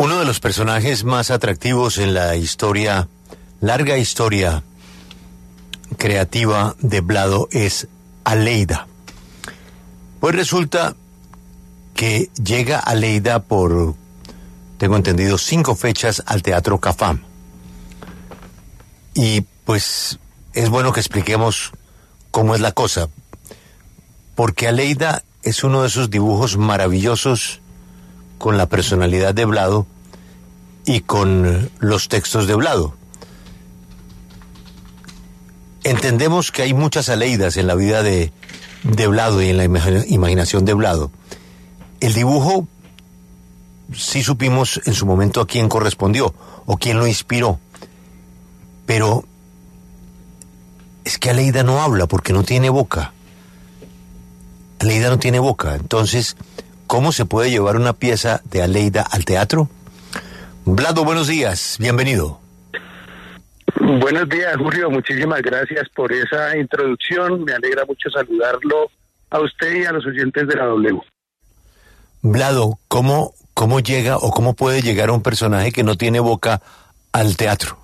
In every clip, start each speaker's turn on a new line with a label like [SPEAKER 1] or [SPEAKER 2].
[SPEAKER 1] Uno de los personajes más atractivos en la historia, larga historia creativa de Blado es Aleida. Pues resulta que llega Aleida por, tengo entendido, 5 fechas al Teatro Cafam. Y pues es bueno que expliquemos cómo es la cosa, porque Aleida es uno de esos dibujos maravillosos con la personalidad de Blado y con los textos de Blado. Entendemos que hay muchas Aleidas en la vida de Blado y en la imaginación de Blado. El dibujo, sí supimos en su momento a quién correspondió o quién lo inspiró, pero es que Aleida no habla porque no tiene boca. Aleida no tiene boca, entonces, ¿cómo se puede llevar una pieza de Aleida al teatro? Blado, buenos días, bienvenido.
[SPEAKER 2] Buenos días, Julio, muchísimas gracias por esa introducción, me alegra mucho saludarlo a usted y a los oyentes de la W.
[SPEAKER 1] Blado, ¿cómo llega o cómo puede llegar un personaje que no tiene boca al teatro?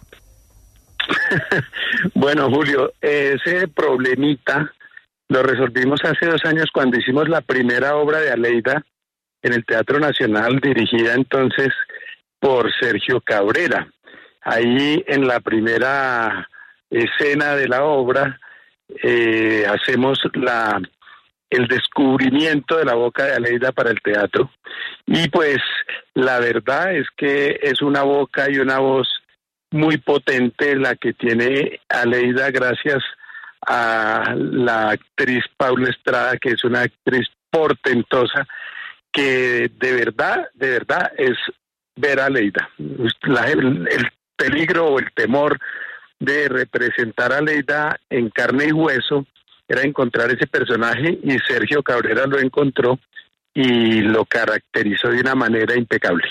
[SPEAKER 2] Bueno, Julio, ese problemita lo resolvimos hace 2 años cuando hicimos la primera obra de Aleida en el Teatro Nacional, dirigida entonces por Sergio Cabrera. Ahí en la primera escena de la obra hacemos el descubrimiento de la boca de Aleida para el teatro. Y pues la verdad es que es una boca y una voz muy potente la que tiene Aleida gracias a la actriz Paula Estrada, que es una actriz portentosa, que de verdad es ver a Aleida. El peligro o el temor de representar a Aleida en carne y hueso era encontrar ese personaje, y Sergio Cabrera lo encontró y lo caracterizó de una manera impecable.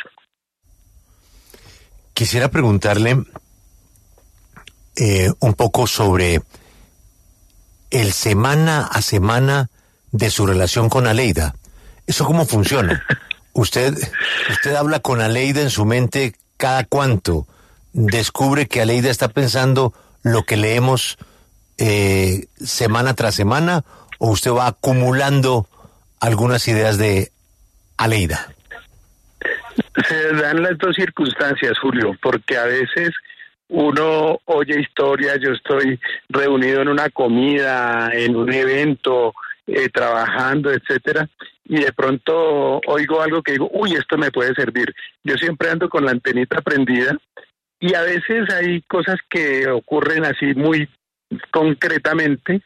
[SPEAKER 1] Quisiera preguntarle un poco sobre el semana a semana de su relación con Aleida. ¿Eso cómo funciona? ¿Usted habla con Aleida en su mente cada cuánto? ¿Descubre que Aleida está pensando lo que leemos semana tras semana? ¿O usted va acumulando algunas ideas de Aleida?
[SPEAKER 2] Se dan las dos circunstancias, Julio, porque a veces uno oye historias, yo estoy reunido en una comida, en un evento, trabajando, etcétera, y de pronto oigo algo que digo, uy, esto me puede servir. Yo siempre ando con la antenita prendida, y a veces hay cosas que ocurren así muy concretamente,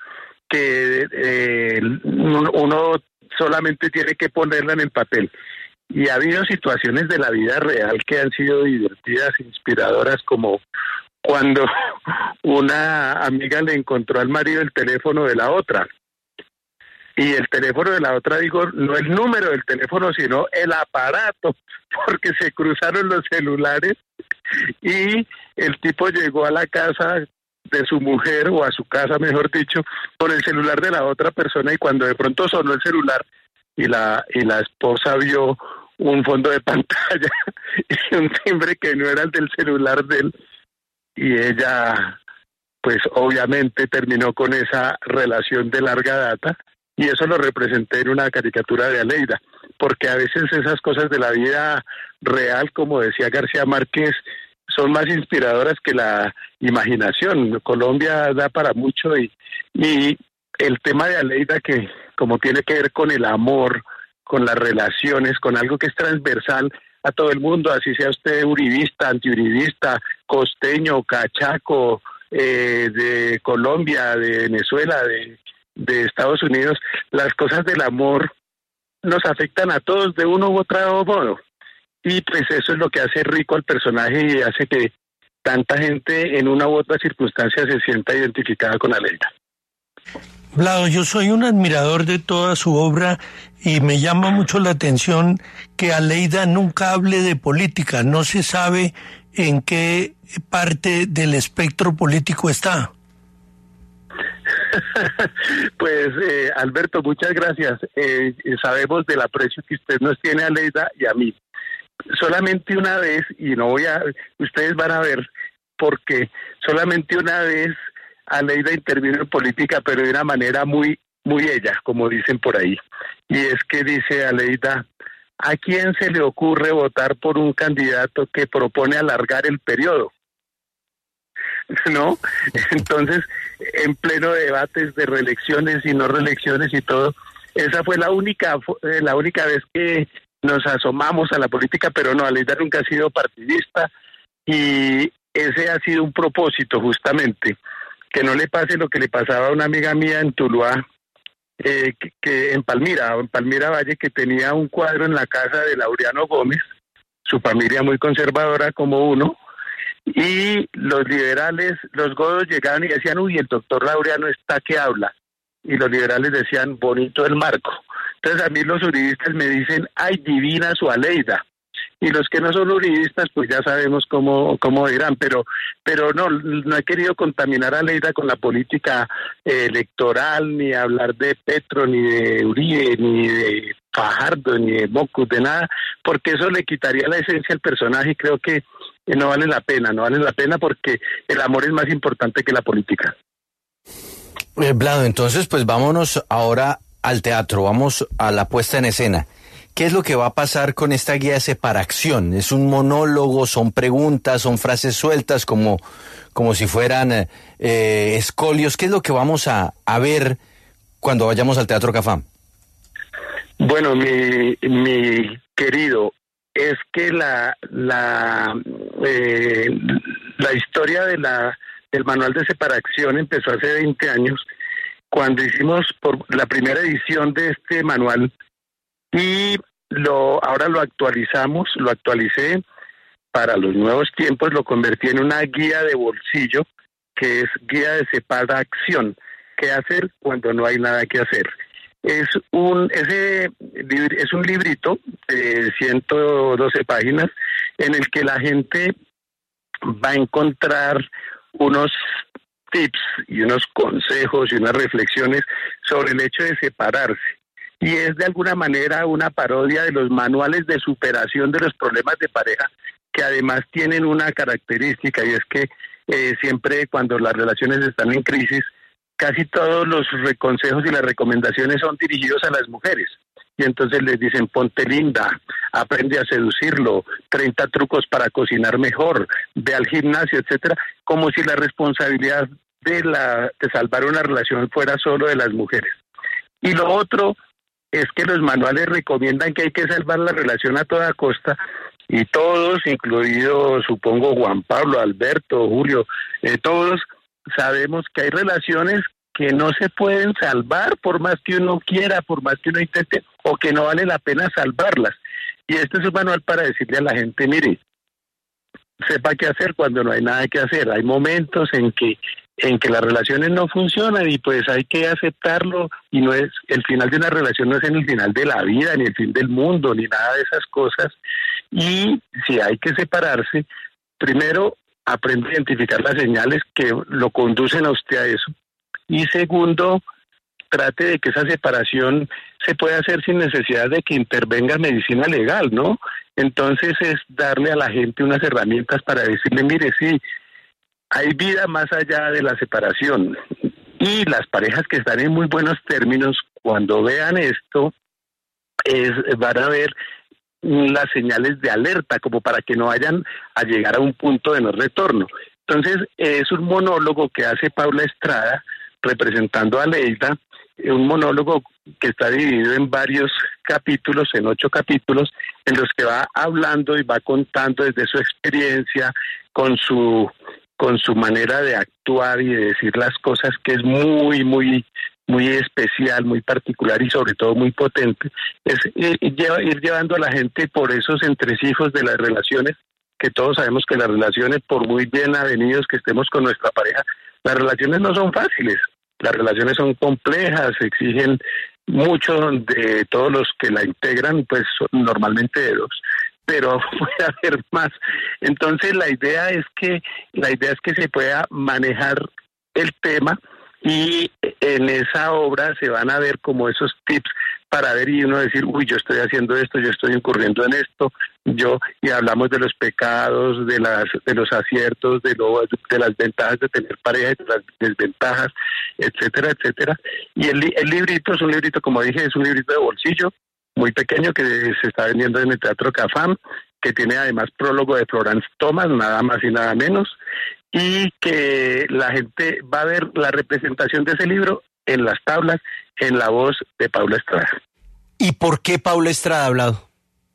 [SPEAKER 2] que uno solamente tiene que ponerla en el papel. Y ha habido situaciones de la vida real que han sido divertidas, inspiradoras, como cuando una amiga le encontró al marido el teléfono de la otra. Y el teléfono de la otra, digo, no el número del teléfono, sino el aparato, porque se cruzaron los celulares y el tipo llegó a la casa de su mujer, o a su casa, mejor dicho, con el celular de la otra persona, y cuando de pronto sonó el celular y la esposa vio un fondo de pantalla y un timbre que no era el del celular de él, y ella pues obviamente terminó con esa relación de larga data, y eso lo representé en una caricatura de Aleida, porque a veces esas cosas de la vida real, como decía García Márquez, son más inspiradoras que la imaginación. Colombia da para mucho, y el tema de Aleida, que como tiene que ver con el amor, con las relaciones, con algo que es transversal a todo el mundo, así sea usted uribista, antiuribista, costeño, cachaco, de Colombia, de Venezuela, de Estados Unidos, las cosas del amor nos afectan a todos de uno u otro modo. Y pues eso es lo que hace rico al personaje y hace que tanta gente en una u otra circunstancia se sienta identificada con Aleida.
[SPEAKER 3] Blado, yo soy un admirador de toda su obra y me llama mucho la atención que Aleida nunca hable de política. No se sabe en qué parte del espectro político está.
[SPEAKER 2] Pues Alberto, muchas gracias. Sabemos del aprecio que usted nos tiene a Aleida y a mí. solamente una vez, y ustedes van a ver, porque solamente una vez Aleida intervino en política, pero de una manera muy, muy ella, como dicen por ahí. Y es que dice Aleida: ¿a quién se le ocurre votar por un candidato que propone alargar el periodo? ¿No? Entonces, en pleno debates de reelecciones y no reelecciones y todo, esa fue la única vez que nos asomamos a la política, pero no, Aleida nunca ha sido partidista, y ese ha sido un propósito justamente, que no le pase lo que le pasaba a una amiga mía en Tuluá, que en Palmira Valle, que tenía un cuadro en la casa de Laureano Gómez, su familia muy conservadora como uno, y los liberales, los godos llegaban y decían: uy, el doctor Laureano está que habla, y los liberales decían: bonito el marco. Entonces a mí los juristas me dicen: ay, divina su Aleida. Y los que no son juristas, pues ya sabemos cómo dirán, pero no he querido contaminar a Aleida con la política electoral, ni hablar de Petro, ni de Uribe, ni de Fajardo, ni de Mocus, de nada, porque eso le quitaría la esencia al personaje, y creo que no vale la pena porque el amor es más importante que la política.
[SPEAKER 4] Vlado, entonces pues vámonos ahora al teatro, vamos a la puesta en escena. ¿Qué es lo que va a pasar con esta guía de Separacción? ¿Es un monólogo, son preguntas, son frases sueltas como si fueran escolios? ¿Qué es lo que vamos a ver cuando vayamos al Teatro Cafam?
[SPEAKER 2] Bueno, mi querido, es que la historia del manual de Separacción empezó hace 20 años, cuando hicimos por la primera edición de este manual, y ahora lo actualicé para los nuevos tiempos, lo convertí en una guía de bolsillo, que es guía de Separacción: qué hacer cuando no hay nada que hacer. Es un librito de 112 páginas, en el que la gente va a encontrar unos tips y unos consejos y unas reflexiones sobre el hecho de separarse. Y es de alguna manera una parodia de los manuales de superación de los problemas de pareja, que además tienen una característica, y es que siempre cuando las relaciones están en crisis, casi todos los consejos y las recomendaciones son dirigidos a las mujeres. Y entonces les dicen: ponte linda, aprende a seducirlo, 30 trucos para cocinar mejor, ve al gimnasio, etcétera, como si la responsabilidad de salvar una relación fuera solo de las mujeres. Y lo otro es que los manuales recomiendan que hay que salvar la relación a toda costa, y todos, incluido supongo Juan Pablo, Alberto, Julio, todos sabemos que hay relaciones que no se pueden salvar por más que uno quiera, por más que uno intente, o que no vale la pena salvarlas. Y este es un manual para decirle a la gente: mire, sepa qué hacer cuando no hay nada que hacer. Hay momentos en que las relaciones no funcionan, y pues hay que aceptarlo, y no es el final de una relación, no es en el final de la vida, ni el fin del mundo, ni nada de esas cosas. Y si hay que separarse, primero aprende a identificar las señales que lo conducen a usted a eso, y segundo, trate de que esa separación se pueda hacer sin necesidad de que intervenga medicina legal, ¿no? Entonces es darle a la gente unas herramientas para decirle: mire, sí, hay vida más allá de la separación. Y las parejas que están en muy buenos términos, cuando vean esto, van a ver las señales de alerta, como para que no vayan a llegar a un punto de no retorno. Entonces es un monólogo que hace Paula Estrada representando a Aleida, un monólogo que está dividido en varios capítulos, en 8 capítulos, en los que va hablando y va contando desde su experiencia, con su manera de actuar y de decir las cosas, que es muy, muy, muy especial, muy particular y sobre todo muy potente. Es ir llevando a la gente por esos entresijos de las relaciones, que todos sabemos que las relaciones, por muy bien avenidos que estemos con nuestra pareja, las relaciones no son fáciles. Las relaciones son complejas, exigen mucho de todos los que la integran, pues normalmente de 2, pero puede haber más. Entonces la idea es que se pueda manejar el tema, y en esa obra se van a ver como esos tips para ver y uno decir, uy, yo estoy haciendo esto, yo estoy incurriendo en esto, y hablamos de los pecados, de los aciertos, de las ventajas de tener pareja, de las desventajas, etcétera, etcétera. Y el librito es un librito, como dije, es un librito de bolsillo, muy pequeño, que se está vendiendo en el Teatro Cafam, que tiene además prólogo de Florence Thomas, nada más y nada menos, y que la gente va a ver la representación de ese libro en las tablas, en la voz de Paula Estrada.
[SPEAKER 4] ¿Y por qué Paula Estrada, Vlado?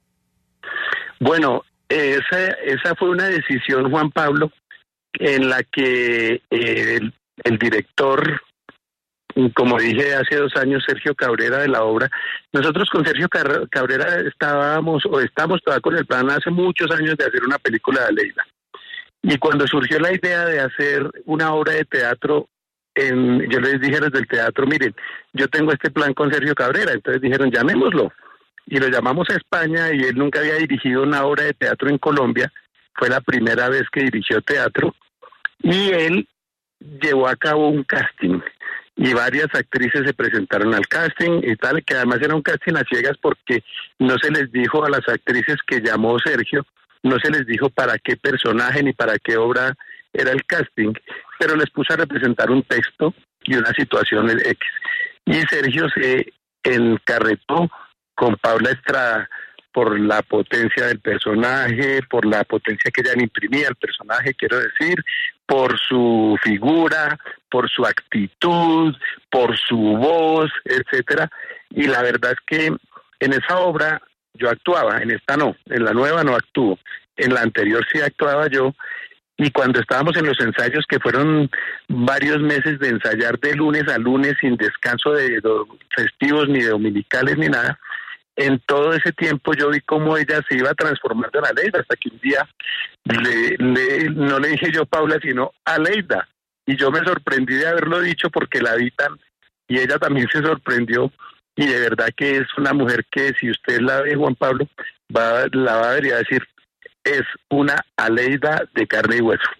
[SPEAKER 2] Bueno, esa fue una decisión, Juan Pablo, en la que el director, como dije hace 2 años, Sergio Cabrera, de la obra, nosotros con Sergio Cabrera estamos todavía con el plan hace muchos años de hacer una película de Aleida. Y cuando surgió la idea de hacer una obra de teatro, yo les dije a los del teatro, miren, yo tengo este plan con Sergio Cabrera, entonces dijeron, llamémoslo. Y lo llamamos a España, y él nunca había dirigido una obra de teatro en Colombia, fue la primera vez que dirigió teatro, y él llevó a cabo un casting, y varias actrices se presentaron al casting y tal, que además era un casting a ciegas porque no se les dijo a las actrices que llamó Sergio, no se les dijo para qué personaje ni para qué obra era el casting, pero les puso a representar un texto y una situación X. Y Sergio se encarretó con Paula Estrada por la potencia del personaje, por la potencia que ella le imprimía al personaje, quiero decir, por su figura, por su actitud, por su voz, etcétera. Y la verdad es que en esa obra yo actuaba, en esta no, en la nueva no actúo, en la anterior sí actuaba yo. Y cuando estábamos en los ensayos, que fueron varios meses de ensayar de lunes a lunes sin descanso de festivos ni de dominicales ni nada, en todo ese tiempo yo vi cómo ella se iba transformando en Aleida, hasta que un día no le dije yo Paula, sino Aleida. Y yo me sorprendí de haberlo dicho porque la vi y ella también se sorprendió. Y de verdad que es una mujer que, si usted la ve, Juan Pablo, la va a ver y va a decir, es una Aleida de carne y hueso.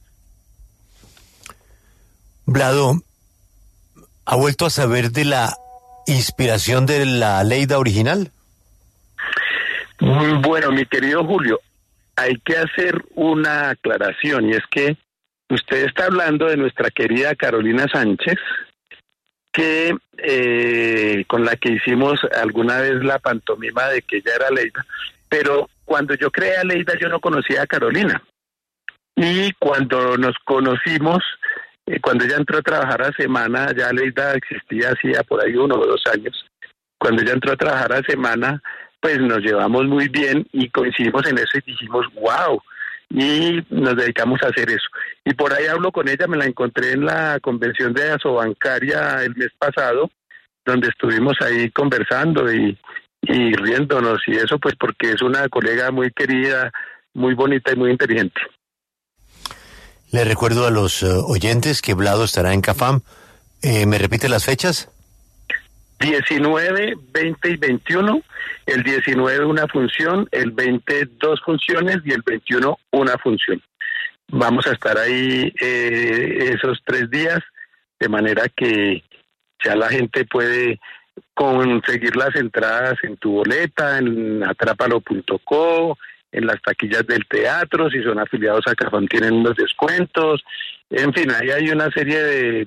[SPEAKER 1] Vlado, ¿ha vuelto a saber de la inspiración de la Aleida original?
[SPEAKER 2] Bueno, mi querido Julio, hay que hacer una aclaración, y es que usted está hablando de nuestra querida Carolina Sánchez, que con la que hicimos alguna vez la pantomima de que ella era Aleida, pero cuando yo creé a Aleida yo no conocía a Carolina, y cuando nos conocimos, cuando ella entró a trabajar a Semana, ya Aleida existía hacía por ahí 1 o 2 años, cuando ella entró a trabajar a Semana, pues nos llevamos muy bien y coincidimos en eso y dijimos, wow, y nos dedicamos a hacer eso. Y por ahí hablo con ella, me la encontré en la convención de Asobancaria el mes pasado, donde estuvimos ahí conversando y riéndonos y eso, pues porque es una colega muy querida, muy bonita y muy inteligente.
[SPEAKER 1] Le recuerdo a los oyentes que Vlado estará en Cafam. ¿Me repite las fechas?
[SPEAKER 2] 19, 20 y 21. El 19 una función, el 20 2 funciones y el 21 una función. Vamos a estar ahí esos 3 días, de manera que ya la gente puede conseguir las entradas en tu boleta, en atrápalo.co, en las taquillas del teatro, si son afiliados a Cafam tienen unos descuentos, en fin, ahí hay una serie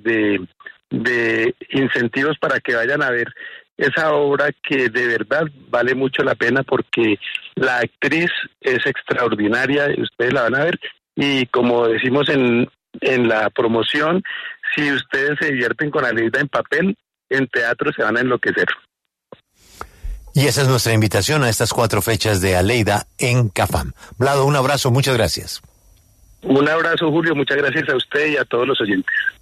[SPEAKER 2] de incentivos para que vayan a ver esa obra que de verdad vale mucho la pena porque la actriz es extraordinaria, ustedes la van a ver, y como decimos en la promoción, si ustedes se divierten con Aleida en papel, en teatro se van a enloquecer.
[SPEAKER 1] Y esa es nuestra invitación a estas 4 fechas de Aleida en Cafam. Vlado, un abrazo, muchas gracias.
[SPEAKER 2] Un abrazo, Julio, muchas gracias a usted y a todos los oyentes.